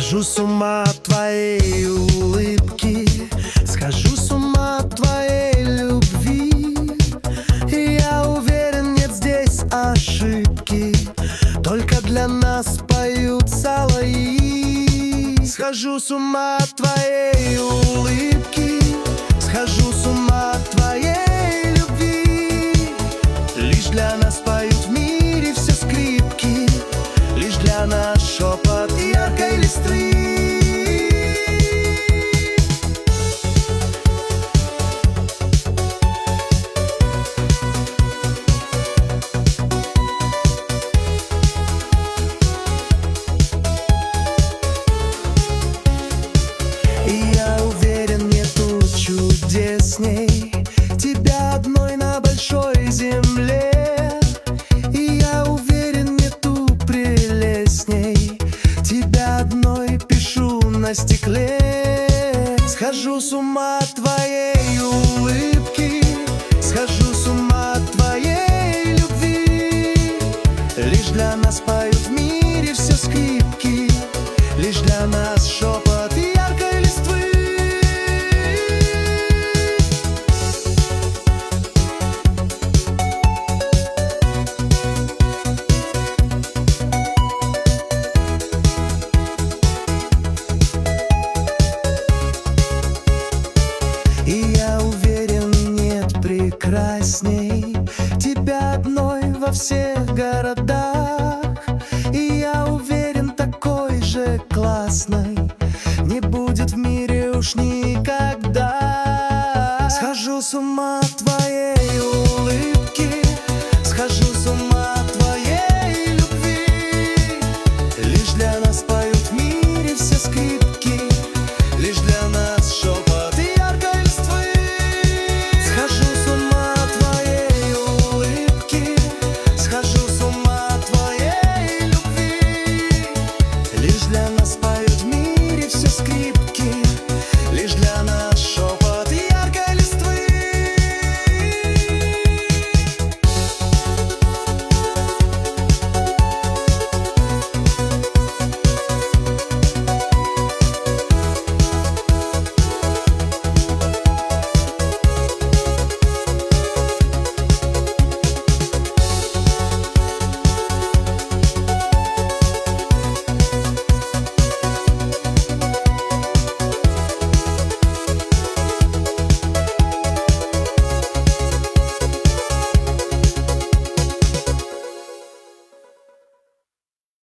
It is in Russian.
Схожу с ума от твоей улыбки, схожу с ума от твоей любви. И я уверен, нет здесь ошибки, только для нас поют соловьи. Схожу с ума от твоей улыбки, схожу с ума от твоей любви. Лишь для нас поют в мире все скрипки, лишь для нас шепот яркой листвы. И я уверен, нету чудесней тебя одной на большой земле. И я уверен, нету прелестней тебя одной пишу на стекле. Схожу с ума от твоей улыбки, схожу с ума от твоей любви. Лишь для нас поют в мире все скрипки, лишь для нас шепот яркой листвы. И я уверен, нет прекрасней тебя одной во всех городах. И я уверен, такой же классной не будет в мире уж никогда. Схожу с ума